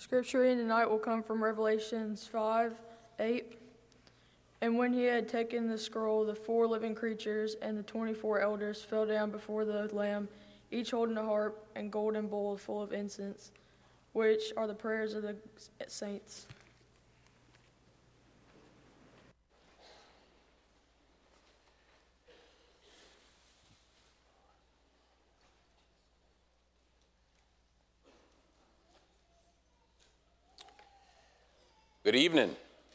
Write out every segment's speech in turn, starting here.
Scripture reading tonight will come from Revelations 5:8. And when he had taken the scroll, the 4 living creatures and the 24 elders fell down before the Lamb, each holding a harp and golden bowl full of incense, which are the prayers of the saints. Good evening.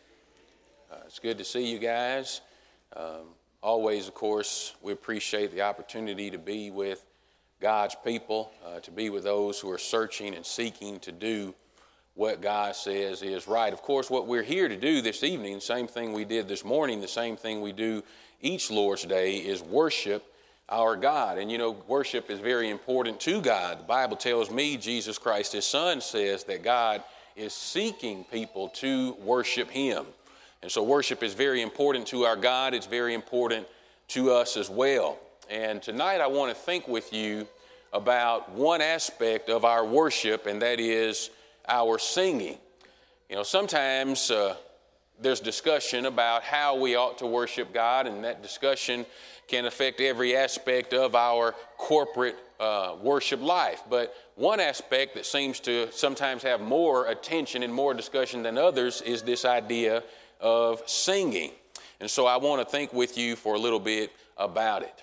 It's good to see you guys. Always, of course, we appreciate the opportunity to be with God's people, to be with those who are searching and seeking to do what God says is right. Of course, what we're here to do this evening, same thing we did this morning, the same thing we do each Lord's Day, is worship our God. And you know, worship is very important to God. The Bible tells me, Jesus Christ, his Son, says that God is seeking people to worship him. And so worship is very important to our God. It's very important to us as well. And tonight I want to think with you about one aspect of our worship, and that is our singing. You know, sometimes there's discussion about how we ought to worship God, and that discussion can affect every aspect of our corporate worship life. But one aspect that seems to sometimes have more attention and more discussion than others is this idea of singing. And so I want to think with you for a little bit about it.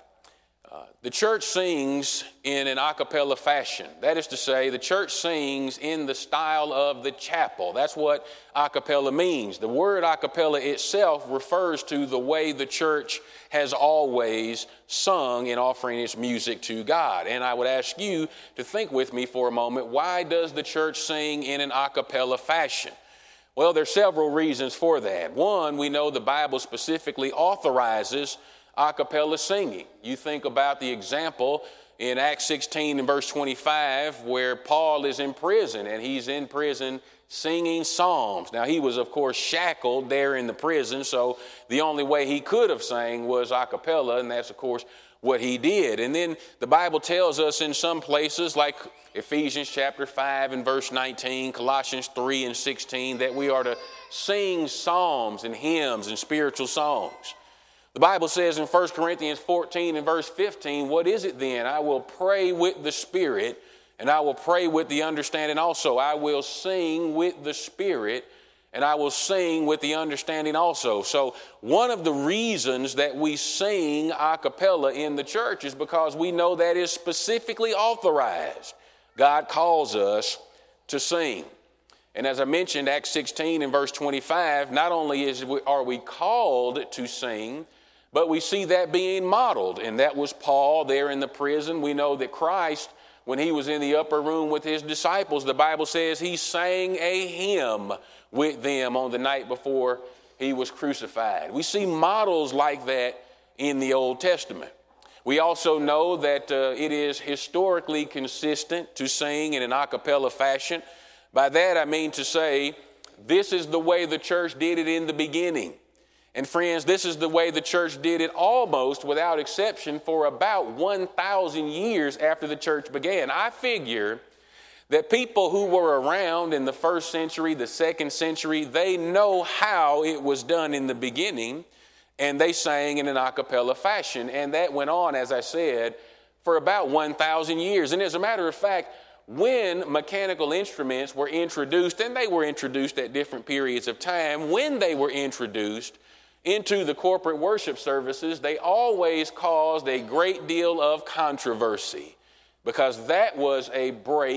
The church sings in an a cappella fashion. That is to say, the church sings in the style of the chapel. That's what a cappella means. The word a cappella itself refers to the way the church has always sung in offering its music to God. And I would ask you to think with me for a moment, why does the church sing in an a cappella fashion? Well, there are several reasons for that. One, we know the Bible specifically authorizes a cappella singing. You think about the example in Acts 16 and verse 25 where Paul is in prison, and he's in prison singing psalms. Now, he was, of course, shackled there in the prison, so the only way he could have sang was a cappella, and that's, of course, what he did. And then the Bible tells us in some places, like Ephesians chapter 5 and verse 19, Colossians 3 and 16, that we are to sing psalms and hymns and spiritual songs. The Bible says in 1 Corinthians 14 and verse 15, what is it then? I will pray with the Spirit, and I will pray with the understanding also. I will sing with the Spirit, and I will sing with the understanding also. So one of the reasons that we sing a cappella in the church is because we know that is specifically authorized. God calls us to sing. And as I mentioned, Acts 16 and verse 25, not only are we called to sing, but we see that being modeled, and that was Paul there in the prison. We know that Christ, when he was in the upper room with his disciples, the Bible says he sang a hymn with them on the night before he was crucified. We see models like that in the Old Testament. We also know that it is historically consistent to sing in an a cappella fashion. By that I mean to say, this is the way the church did it in the beginning. And friends, this is the way the church did it almost without exception for about 1,000 years after the church began. I figure that people who were around in the first century, the second century, they know how it was done in the beginning, and they sang in an a cappella fashion. And that went on, as I said, for about 1,000 years. And as a matter of fact, when mechanical instruments were introduced, and they were introduced at different periods of time, when they were introduced into the corporate worship services, they always caused a great deal of controversy because that was a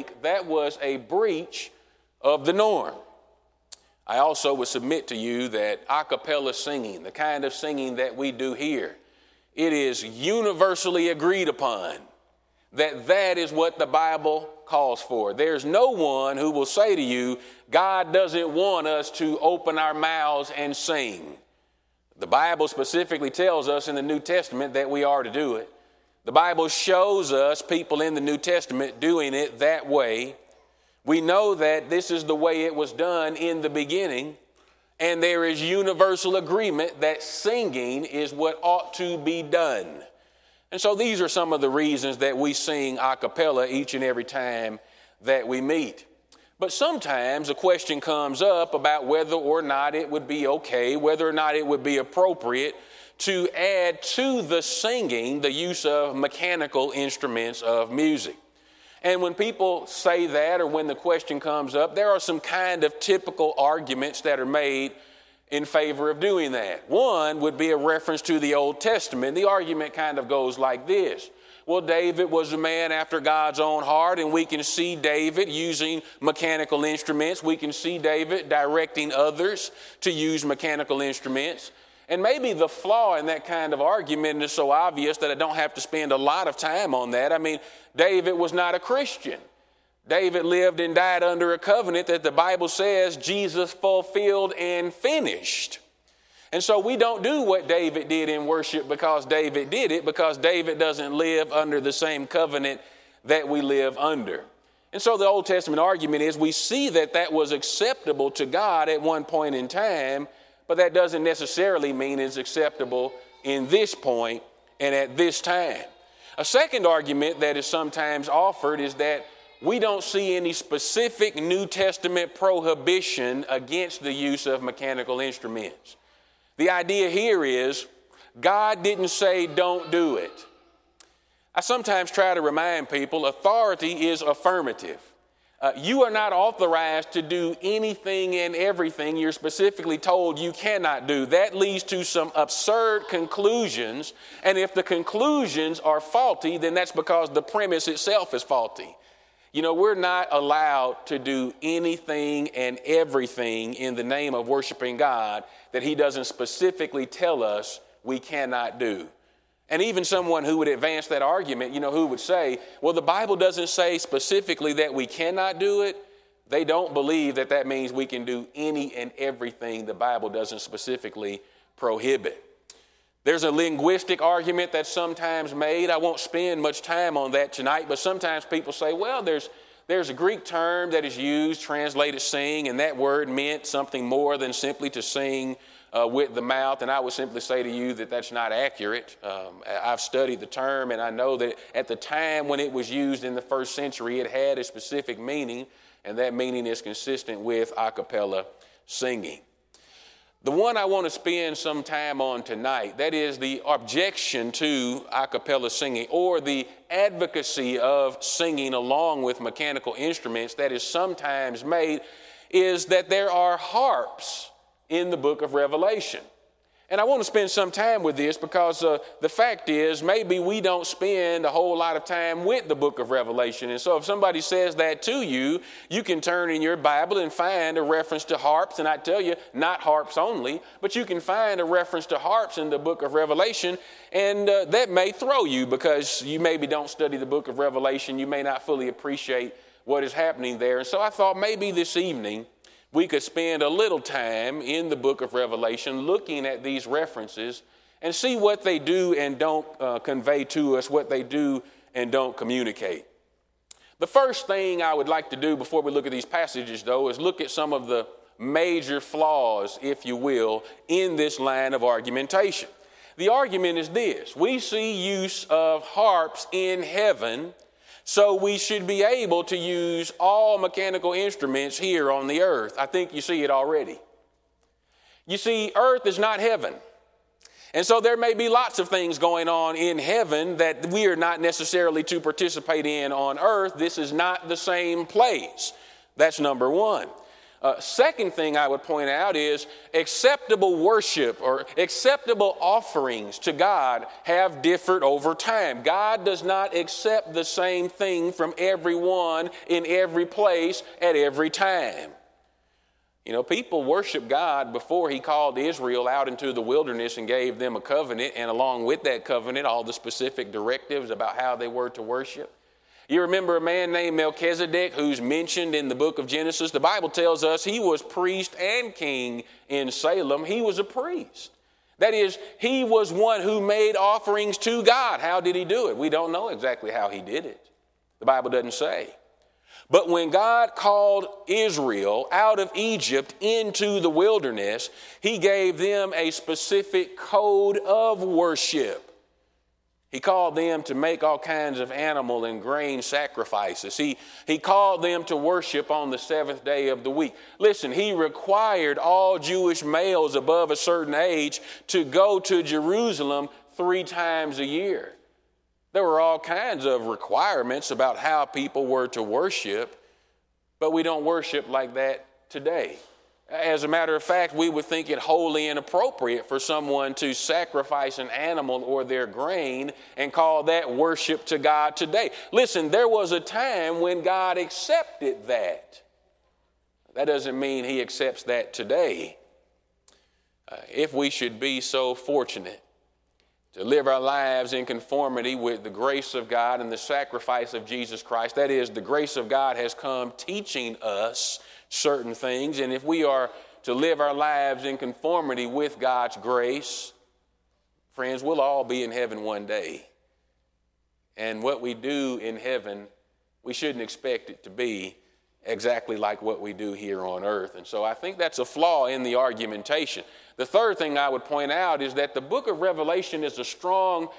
breach of the norm. I also would submit to you that a cappella singing, the kind of singing that we do here, it is universally agreed upon that that is what the Bible calls for. There's no one who will say to you, God doesn't want us to open our mouths and sing. The Bible specifically tells us in the New Testament that we are to do it. The Bible shows us people in the New Testament doing it that way. We know that this is the way it was done in the beginning, and there is universal agreement that singing is what ought to be done. And so these are some of the reasons that we sing a cappella each and every time that we meet. But sometimes a question comes up about whether or not it would be okay, whether or not it would be appropriate to add to the singing the use of mechanical instruments of music. And when people say that, or when the question comes up, there are some kind of typical arguments that are made in favor of doing that. One would be a reference to the Old Testament. The argument kind of goes like this. Well, David was a man after God's own heart, and we can see David using mechanical instruments. We can see David directing others to use mechanical instruments. And maybe the flaw in that kind of argument is so obvious that I don't have to spend a lot of time on that. I mean, David was not a Christian. David lived and died under a covenant that the Bible says Jesus fulfilled and finished. And so we don't do what David did in worship because David did it, because David doesn't live under the same covenant that we live under. And so the Old Testament argument is we see that that was acceptable to God at one point in time, but that doesn't necessarily mean it's acceptable in this point and at this time. A second argument that is sometimes offered is that we don't see any specific New Testament prohibition against the use of mechanical instruments. The idea here is God didn't say don't do it. I sometimes try to remind people authority is affirmative. You are not authorized to do anything and everything you're specifically told you cannot do. That leads to some absurd conclusions, and if the conclusions are faulty, then that's because the premise itself is faulty. You know, we're not allowed to do anything and everything in the name of worshiping God that He doesn't specifically tell us we cannot do. And even someone who would advance that argument, you know, who would say, well, the Bible doesn't say specifically that we cannot do it. They don't believe that that means we can do any and everything the Bible doesn't specifically prohibit. There's a linguistic argument that's sometimes made. I won't spend much time on that tonight, but sometimes people say, well, there's a Greek term that is used, translated sing, and that word meant something more than simply to sing with the mouth, and I would simply say to you that that's not accurate. I've studied the term, and I know that at the time when it was used in the first century, it had a specific meaning, and that meaning is consistent with a cappella singing. The one I want to spend some time on tonight, that is the objection to a cappella singing, or the advocacy of singing along with mechanical instruments that is sometimes made, is that there are harps in the book of Revelation. And I want to spend some time with this because the fact is maybe we don't spend a whole lot of time with the book of Revelation. And so if somebody says that to you, you can turn in your Bible and find a reference to harps. And I tell you, not harps only, but you can find a reference to harps in the book of Revelation. And that may throw you because you maybe don't study the book of Revelation. You may not fully appreciate what is happening there. And so I thought maybe this evening we could spend a little time in the book of Revelation looking at these references and see what they do and don't convey to us, what they do and don't communicate. The first thing I would like to do before we look at these passages, though, is look at some of the major flaws, if you will, in this line of argumentation. The argument is this: we see use of harps in heaven, so we should be able to use all mechanical instruments here on the earth. I think you see it already. You see, earth is not heaven. And so there may be lots of things going on in heaven that we are not necessarily to participate in on earth. This is not the same place. That's number one. Second thing I would point out is acceptable worship or acceptable offerings to God have differed over time. God does not accept the same thing from everyone in every place at every time. You know, people worship God before He called Israel out into the wilderness and gave them a covenant, and along with that covenant, all the specific directives about how they were to worship. You remember a man named Melchizedek who's mentioned in the book of Genesis. The Bible tells us he was priest and king in Salem. He was a priest. That is, he was one who made offerings to God. How did he do it? We don't know exactly how he did it. The Bible doesn't say. But when God called Israel out of Egypt into the wilderness, He gave them a specific code of worship. He called them to make all kinds of animal and grain sacrifices. He called them to worship on the seventh day of the week. Listen, he required all Jewish males above a certain age to go to Jerusalem 3 times a year. There were all kinds of requirements about how people were to worship, but we don't worship like that today. As a matter of fact, we would think it wholly inappropriate for someone to sacrifice an animal or their grain and call that worship to God today. Listen, there was a time when God accepted that. That doesn't mean he accepts that today. If we should be so fortunate to live our lives in conformity with the grace of God and the sacrifice of Jesus Christ, that is, the grace of God has come teaching us certain things, and if we are to live our lives in conformity with God's grace, friends, we'll all be in heaven one day. And what we do in heaven, we shouldn't expect it to be exactly like what we do here on earth. And so I think that's a flaw in the argumentation. The third thing I would point out is that the book of Revelation is a strong,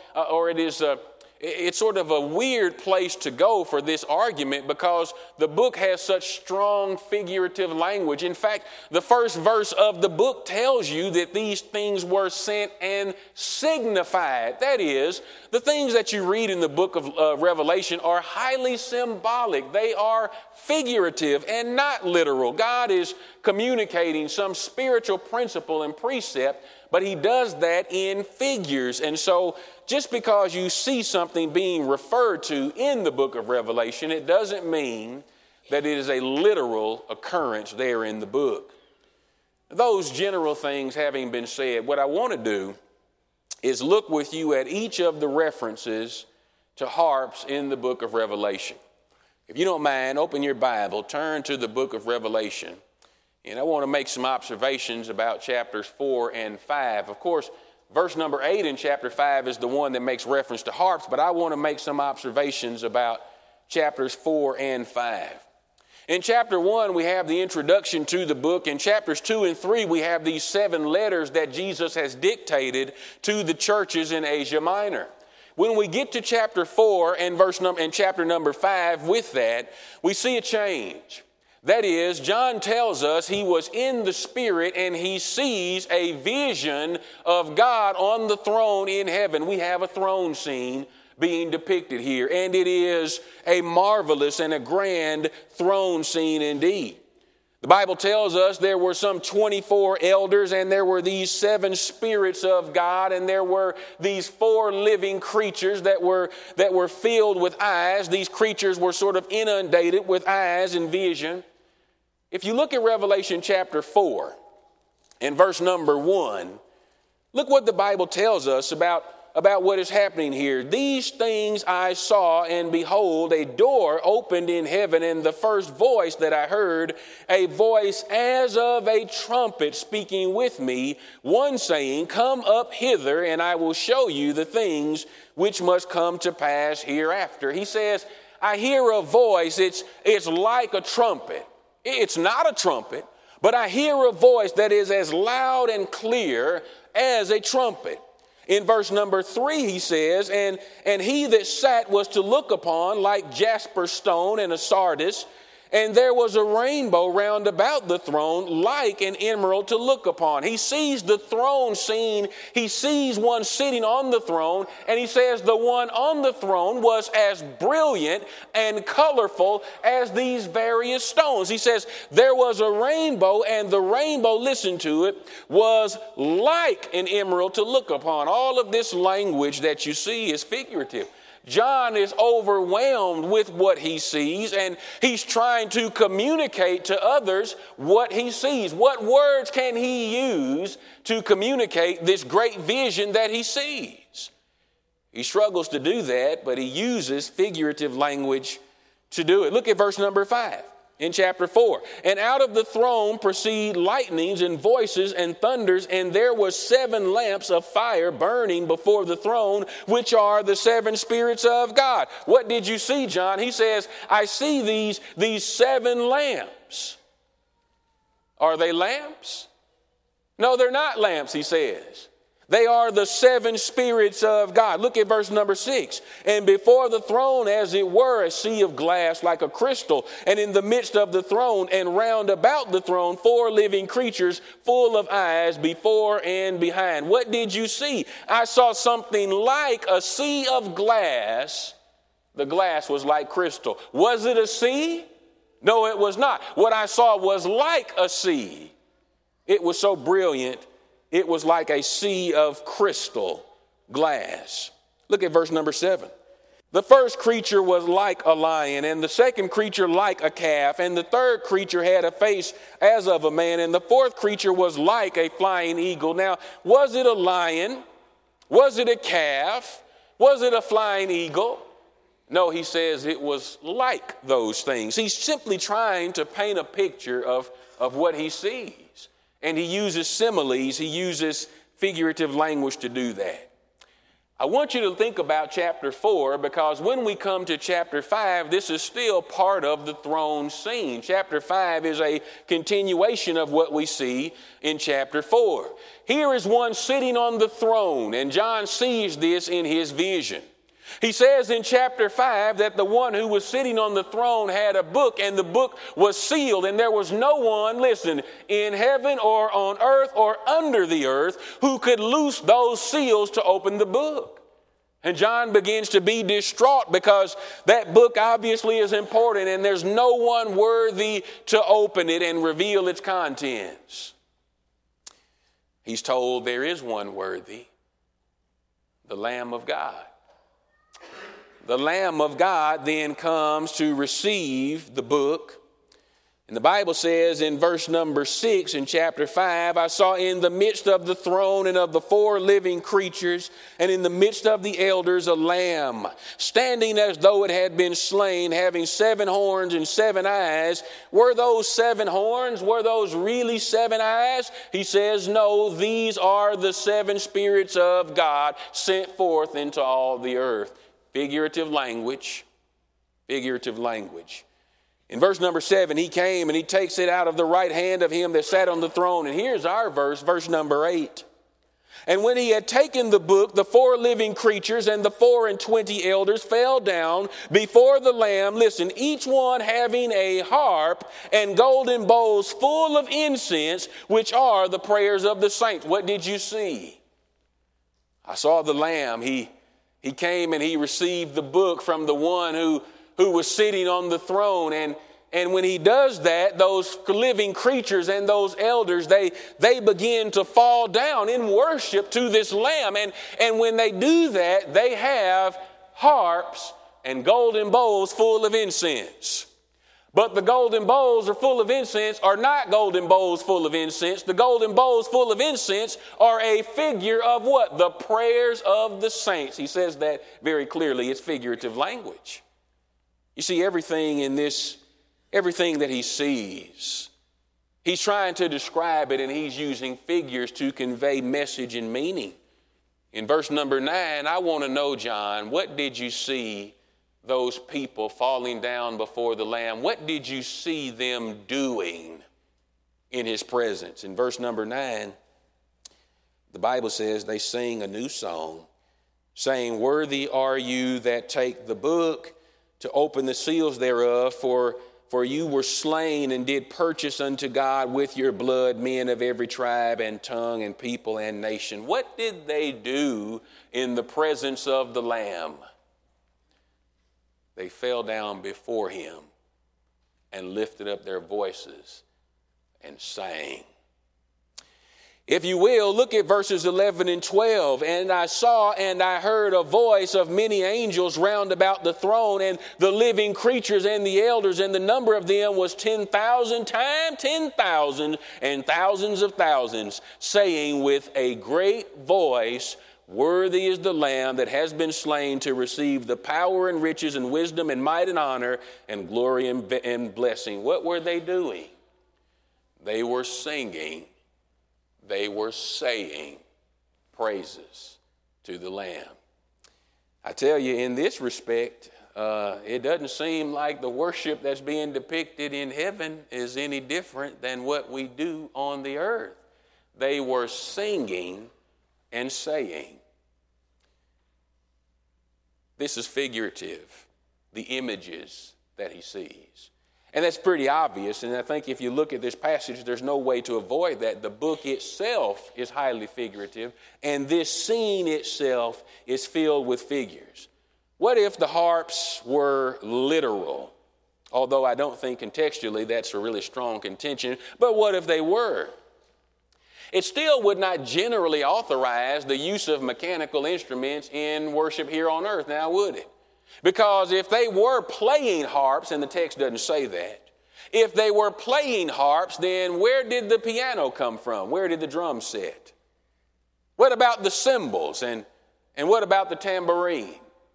it's sort of a weird place to go for this argument because the book has such strong figurative language. In fact, the first verse of the book tells you that these things were sent and signified. That is, the things that you read in the book of Revelation are highly symbolic. They are figurative and not literal. God is communicating some spiritual principle and precept, but he does that in figures. And so just because you see something being referred to in the book of Revelation, it doesn't mean that it is a literal occurrence there in the book. Those general things having been said, what I want to do is look with you at each of the references to harps in the book of Revelation. If you don't mind, open your Bible, turn to the book of Revelation. And I want to make some observations about chapters 4 and 5. Of course, verse number 8 in chapter 5 is the one that makes reference to harps, but I want to make some observations about chapters 4 and 5. In chapter 1, we have the introduction to the book. In chapters 2 and 3, we have these 7 letters that Jesus has dictated to the churches in Asia Minor. When we get to chapter 4 and chapter number 5 with that, we see a change. That is, John tells us he was in the Spirit and he sees a vision of God on the throne in heaven. We have a throne scene being depicted here, and it is a marvelous and a grand throne scene indeed. The Bible tells us there were some 24 elders, and there were these 7 spirits of God, and there were these 4 living creatures that were filled with eyes. These creatures were sort of inundated with eyes and vision. If you look at Revelation chapter 4 and verse number 1, look what the Bible tells us about what is happening here. These things I saw, and behold, a door opened in heaven, and the first voice that I heard, a voice as of a trumpet speaking with me, one saying, Come up hither, and I will show you the things which must come to pass hereafter. He says, I hear a voice, it's like a trumpet. It's not a trumpet, but I hear a voice that is as loud and clear as a trumpet. In verse number 3, he says, and he that sat was to look upon like jasper stone and a sardis, and there was a rainbow round about the throne like an emerald to look upon. He sees the throne scene. He sees one sitting on the throne, and he says the one on the throne was as brilliant and colorful as these various stones. He says there was a rainbow, and the rainbow, listen to it, was like an emerald to look upon. All of this language that you see is figurative. John is overwhelmed with what he sees, and he's trying to communicate to others what he sees. What words can he use to communicate this great vision that he sees? He struggles to do that, but he uses figurative language to do it. Look at verse number 5 in chapter 4. And out of the throne proceed lightnings and voices and thunders, and there were 7 lamps of fire burning before the throne, which are the 7 spirits of God. What did you see, John? He says, I see these 7 lamps. Are they lamps? No, they're not lamps, he says. They are the seven spirits of God. Look at verse number 6. And before the throne, as it were, a sea of glass like a crystal. And in the midst of the throne and round about the throne, 4 living creatures full of eyes before and behind. What did you see? I saw something like a sea of glass. The glass was like crystal. Was it a sea? No, it was not. What I saw was like a sea. It was so brilliant. It was like a sea of crystal glass. Look at verse number 7. The first creature was like a lion, and the second creature like a calf, and the third creature had a face as of a man, and the fourth creature was like a flying eagle. Now, was it a lion? Was it a calf? Was it a flying eagle? No, he says it was like those things. He's simply trying to paint a picture of what he sees. And he uses similes, he uses figurative language to do that. I want you to think about chapter 4, because when we come to chapter 5, this is still part of the throne scene. Chapter 5 is a continuation of what we see in chapter 4. Here is one sitting on the throne, and John sees this in his vision. He says in chapter 5 that the one who was sitting on the throne had a book, and the book was sealed, and there was no one, listen, in heaven or on earth or under the earth who could loose those seals to open the book. And John begins to be distraught because that book obviously is important, and there's no one worthy to open it and reveal its contents. He's told there is one worthy, the Lamb of God. The Lamb of God then comes to receive the book. And the Bible says in verse number 6 in chapter 5, I saw in the midst of the throne and of the 4 living creatures and in the midst of the elders a lamb, standing as though it had been slain, having 7 horns and 7 eyes. Were those 7 horns? Were those really 7 eyes? He says, no, these are the 7 spirits of God sent forth into all the earth. Figurative language. Figurative language. In verse number 7, he came and he takes it out of the right hand of him that sat on the throne. And here's our verse, verse number 8. And when he had taken the book, the 4 living creatures and the 24 elders fell down before the Lamb, listen, each one having a harp and golden bowls full of incense, which are the prayers of the saints. What did you see? I saw the Lamb. He came and he received the book from the one who was sitting on the throne. And when he does that, those living creatures and those elders, they begin to fall down in worship to this Lamb. And when they do that, they have harps and golden bowls full of incense. But the golden bowls are full of incense are not golden bowls full of incense. The golden bowls full of incense are a figure of what? The prayers of the saints. He says that very clearly. It's figurative language. You see, everything that he sees, he's trying to describe it, and he's using figures to convey message and meaning. In verse number 9, I want to know, John, what did you see those people falling down before the Lamb? What did you see them doing in his presence? In verse number 9, the Bible says they sing a new song, saying, worthy are you that take the book to open the seals thereof, for you were slain and did purchase unto God with your blood men of every tribe and tongue and people and nation. What did they do in the presence of the Lamb? They fell down before him and lifted up their voices and sang. If you will, look at verses 11 and 12. And I saw and I heard a voice of many angels round about the throne and the living creatures and the elders, and the number of them was 10,000 times 10,000 and thousands of thousands, saying with a great voice, worthy is the Lamb that has been slain to receive the power and riches and wisdom and might and honor and glory and blessing. What were they doing? They were singing. They were saying praises to the Lamb. I tell you, in this respect, it doesn't seem like the worship that's being depicted in heaven is any different than what we do on the earth. They were singing and saying. This is figurative, the images that he sees. And that's pretty obvious, and I think if you look at this passage, there's no way to avoid that. The book itself is highly figurative, and this scene itself is filled with figures. What if the harps were literal? Although I don't think contextually that's a really strong contention, but what if they were? It still would not generally authorize the use of mechanical instruments in worship here on earth, now would it? Because if they were playing harps, and the text doesn't say that, if they were playing harps, then where did the piano come from? Where did the drums sit? What about the cymbals and what about the tambourine?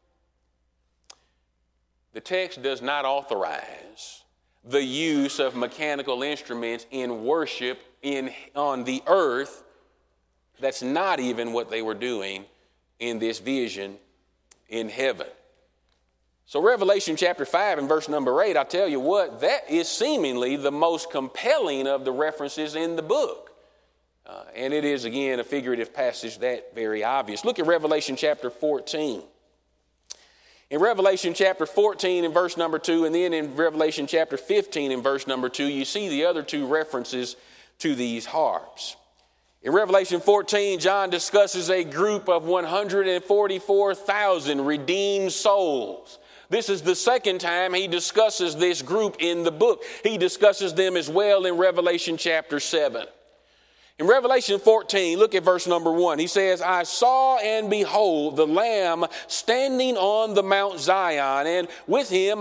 The text does not authorize the use of mechanical instruments in worship on the earth. That's not even what they were doing in this vision in heaven. So Revelation chapter 5 and verse number 8, I tell you what, that is seemingly the most compelling of the references in the book. And it is, again, a figurative passage, that very obvious. Look at Revelation chapter 14. In Revelation chapter 14 and verse number 2, and then in Revelation chapter 15 and verse number 2, you see the other two references to these harps. In Revelation 14, John discusses a group of 144,000 redeemed souls. This is the second time he discusses this group in the book. He discusses them as well in Revelation chapter 7. In Revelation 14, look at verse number 1. He says, I saw and behold the Lamb standing on the Mount Zion, and with him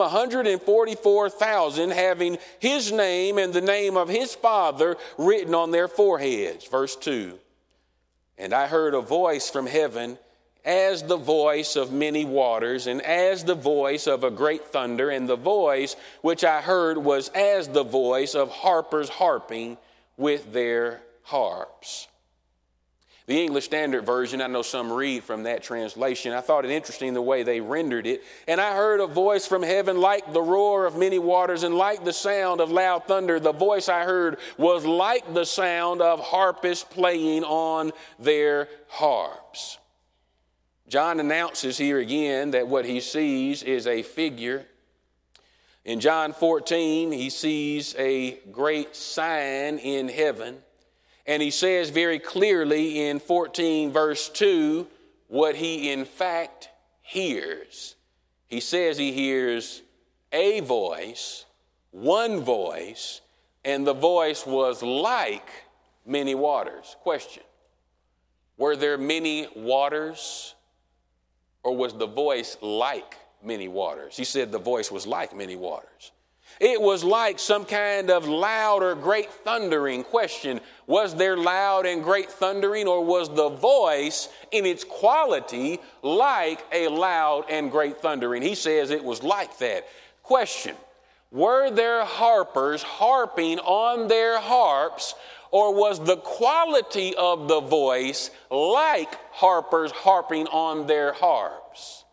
144,000 having his name and the name of his Father written on their foreheads. Verse 2. And I heard a voice from heaven as the voice of many waters, and as the voice of a great thunder, and the voice which I heard was as the voice of harpers harping with their harps. The English Standard Version, I know some read from that translation. I thought it interesting the way they rendered it. And I heard a voice from heaven like the roar of many waters and like the sound of loud thunder. The voice I heard was like the sound of harpists playing on their harps. John announces here again that what he sees is a figure. In John 14, he sees a great sign in heaven. And he says very clearly in 14 verse 2 what he in fact hears. He says he hears a voice, one voice, and the voice was like many waters. Question: were there many waters, or was the voice like many waters? He said the voice was like many waters. It was like some kind of loud or great thundering. Question: was there loud and great thundering, or was the voice in its quality like a loud and great thundering? He says it was like that. Question: were there harpers harping on their harps, or was the quality of the voice like harpers harping on their harps?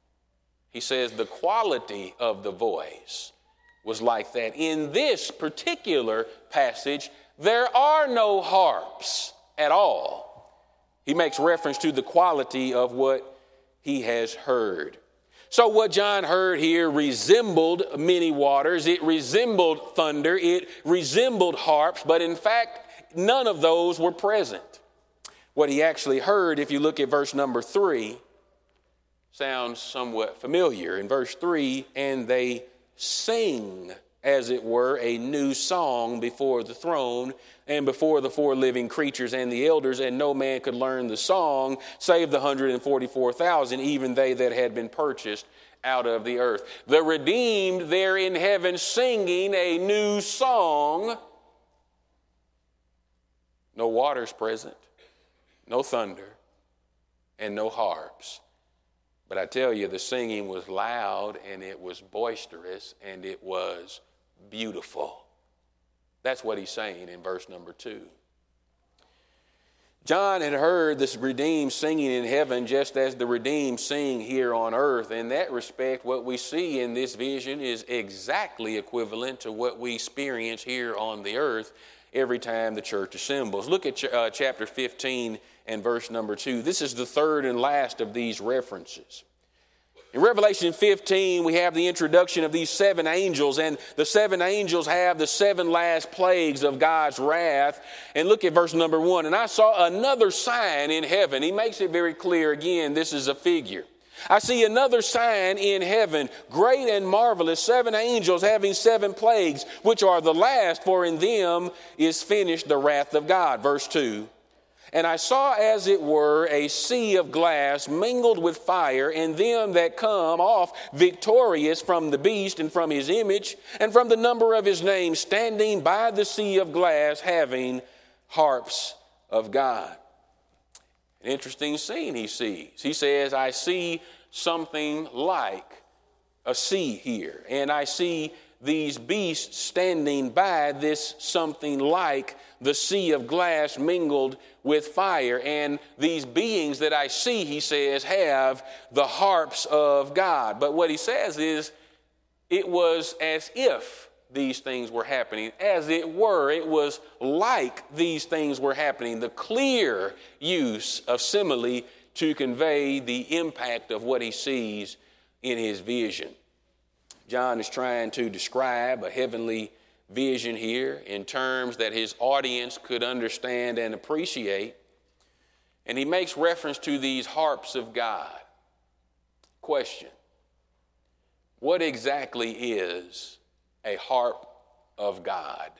He says the quality of the voice was like that. In this particular passage, there are no harps at all. He makes reference to the quality of what he has heard. So what John heard here resembled many waters. It resembled thunder. It resembled harps. But in fact, none of those were present. What he actually heard, if you look at verse number 3, sounds somewhat familiar. In verse 3, and they sing, as it were, a new song before the throne and before the four living creatures and the elders, and no man could learn the song save the 144,000, even they that had been purchased out of the earth. The redeemed there in heaven singing a new song. No waters present, no thunder, and no harps. But I tell you, the singing was loud, and it was boisterous, and it was beautiful. That's what he's saying in verse number 2. John had heard this redeemed singing in heaven just as the redeemed sing here on earth. In that respect, what we see in this vision is exactly equivalent to what we experience here on the earth. every time the church assembles. Look at chapter 15 and verse number 2. This is the third and last of these references. In Revelation 15, we have the introduction of these 7 angels, and the 7 angels have the 7 last plagues of God's wrath. And look at verse number 1. And I saw another sign in heaven. He makes it very clear again, this is a figure. I see another sign in heaven, great and marvelous, 7 angels having 7 plagues, which are the last, for in them is finished the wrath of God. Verse 2. And I saw as it were a sea of glass mingled with fire, and them that come off victorious from the beast and from his image and from the number of his name, standing by the sea of glass, having harps of God. An interesting scene he sees. He says, I see something like a sea here, and I see these beasts standing by this something like the sea of glass mingled with fire. And these beings that I see, he says, have the harps of God. But what he says is, it was as if these things were happening. As it were, it was like these things were happening. The clear use of simile to convey the impact of what he sees in his vision. John is trying to describe a heavenly vision here in terms that his audience could understand and appreciate. And he makes reference to these harps of God. Question: what exactly is a harp of God?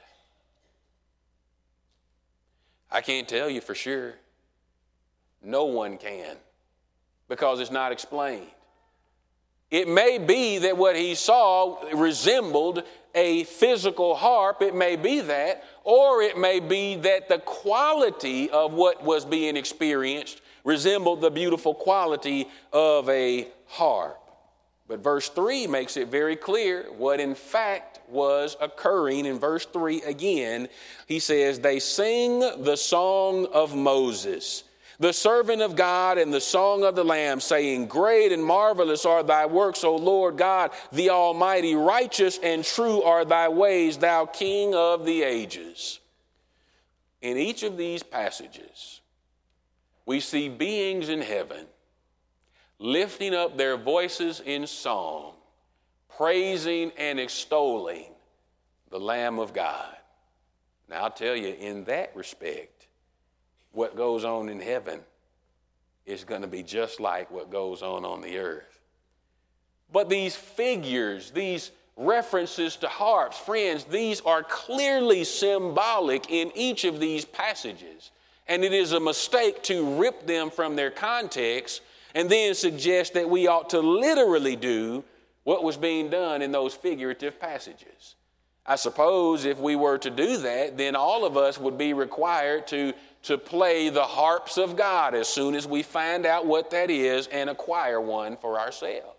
I can't tell you for sure. No one can, because it's not explained. It may be that what he saw resembled a physical harp. It may be that, or it may be that the quality of what was being experienced resembled the beautiful quality of a harp. But verse 3 makes it very clear what in fact was occurring. In verse 3 again, he says, they sing the song of Moses, the servant of God, and the song of the Lamb, saying, great and marvelous are thy works, O Lord God, the Almighty. Righteous and true are thy ways, thou King of the ages. In each of these passages, we see beings in heaven lifting up their voices in song, praising and extolling the Lamb of God. Now, I'll tell you, in that respect, what goes on in heaven is going to be just like what goes on the earth. But these figures, these references to harps, friends, these are clearly symbolic in each of these passages. And it is a mistake to rip them from their context and then suggest that we ought to literally do what was being done in those figurative passages. I suppose if we were to do that, then all of us would be required to play the harps of God as soon as we find out what that is and acquire one for ourselves.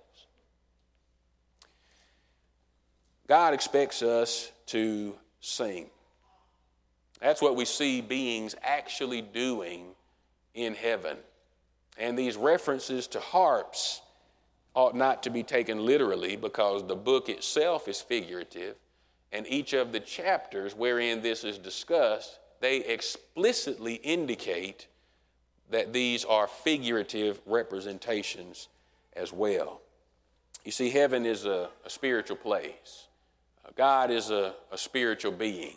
God expects us to sing. That's what we see beings actually doing in heaven. And these references to harps ought not to be taken literally, because the book itself is figurative, and each of the chapters wherein this is discussed, they explicitly indicate that these are figurative representations as well. You see, heaven is a spiritual place. God is a spiritual being.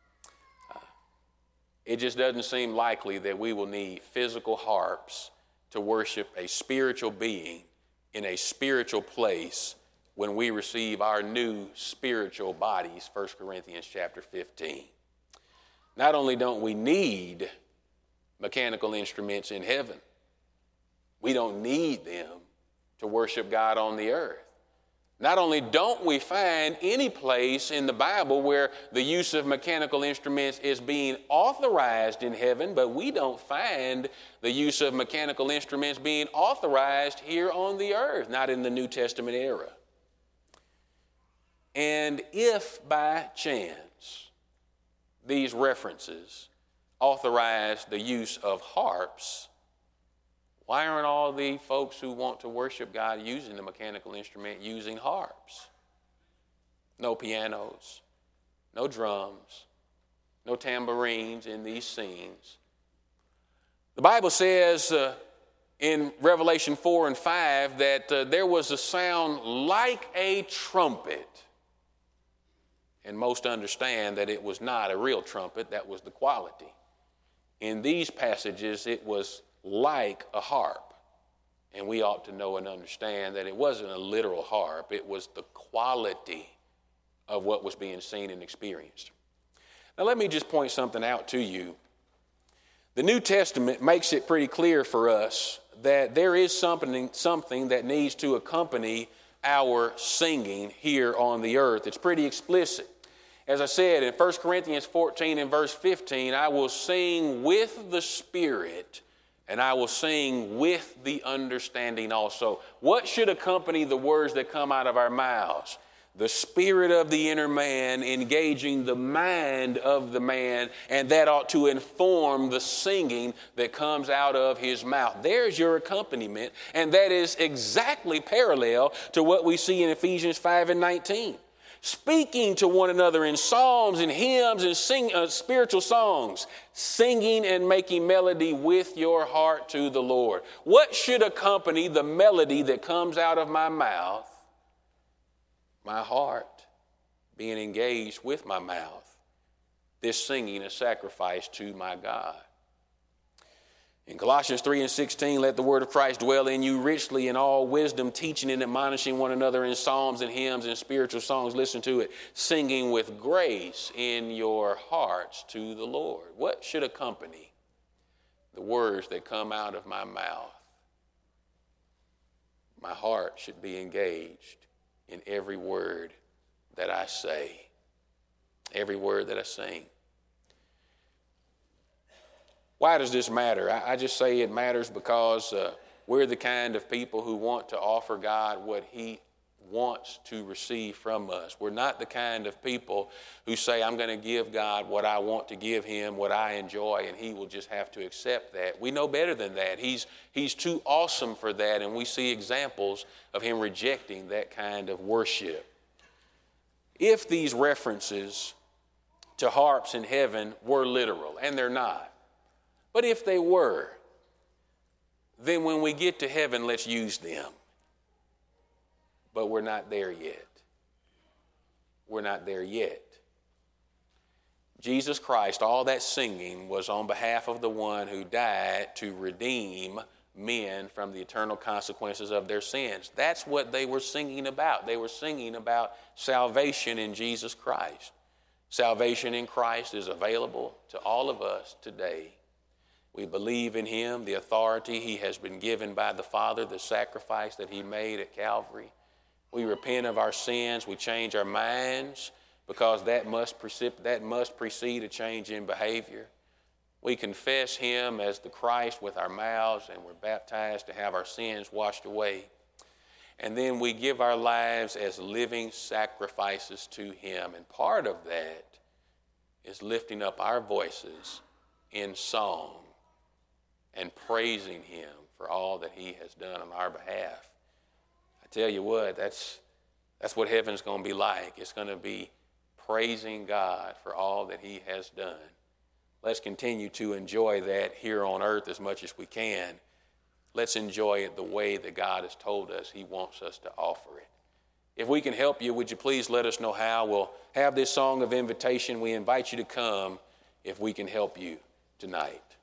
It just doesn't seem likely that we will need physical harps to worship a spiritual being in a spiritual place when we receive our new spiritual bodies, 1 Corinthians chapter 15. Not only don't we need mechanical instruments in heaven, we don't need them to worship God on the earth. Not only don't we find any place in the Bible where the use of mechanical instruments is being authorized in heaven, but we don't find the use of mechanical instruments being authorized here on the earth, not in the New Testament era. And if by chance these references authorize the use of harps, why aren't all the folks who want to worship God using the mechanical instrument using harps? No pianos, no drums, no tambourines in these scenes. The Bible says in Revelation 4 and 5 that there was a sound like a trumpet. And most understand that it was not a real trumpet, that was the quality. In these passages, it was like a harp. And we ought to know and understand that it wasn't a literal harp, it was the quality of what was being seen and experienced. Now let me just point something out to you. The New Testament makes it pretty clear for us that there is something that needs to accompany our singing here on the earth. It's pretty explicit. As I said in 1 Corinthians 14 and verse 15, I will sing with the Spirit, and I will sing with the understanding also. What should accompany the words that come out of our mouths? The spirit of the inner man engaging the mind of the man, and that ought to inform the singing that comes out of his mouth. There's your accompaniment, and that is exactly parallel to what we see in Ephesians 5 and 19. Speaking to one another in psalms and hymns and spiritual songs, singing and making melody with your heart to the Lord. What should accompany the melody that comes out of my mouth? My heart being engaged with my mouth, this singing a sacrifice to my God. In Colossians 3 and 16, let the word of Christ dwell in you richly in all wisdom, teaching and admonishing one another in psalms and hymns and spiritual songs. Listen to it. Singing with grace in your hearts to the Lord. What should accompany the words that come out of my mouth? My heart should be engaged in every word that I say, every word that I sing. Why does this matter? I just say it matters because we're the kind of people who want to offer God what He wants to receive from us. We're not the kind of people who say, I'm going to give God what I want to give Him, what I enjoy, and He will just have to accept that. We know better than that. He's too awesome for that, and we see examples of Him rejecting that kind of worship. If these references to harps in heaven were literal, and they're not, but if they were, then when we get to heaven, let's use them. But we're not there yet. We're not there yet. Jesus Christ, all that singing was on behalf of the one who died to redeem men from the eternal consequences of their sins. That's what they were singing about. They were singing about salvation in Jesus Christ. Salvation in Christ is available to all of us today. We believe in Him, the authority He has been given by the Father, the sacrifice that He made at Calvary. We repent of our sins. We change our minds because that must precede a change in behavior. We confess Him as the Christ with our mouths, and we're baptized to have our sins washed away. And then we give our lives as living sacrifices to Him. And part of that is lifting up our voices in song and praising Him for all that He has done on our behalf. I tell you what, that's what heaven's going to be like. It's going to be praising God for all that He has done. Let's continue to enjoy that here on earth as much as we can. Let's enjoy it the way that God has told us He wants us to offer it. If we can help you, would you please let us know how? We'll have this song of invitation. We invite you to come if we can help you tonight.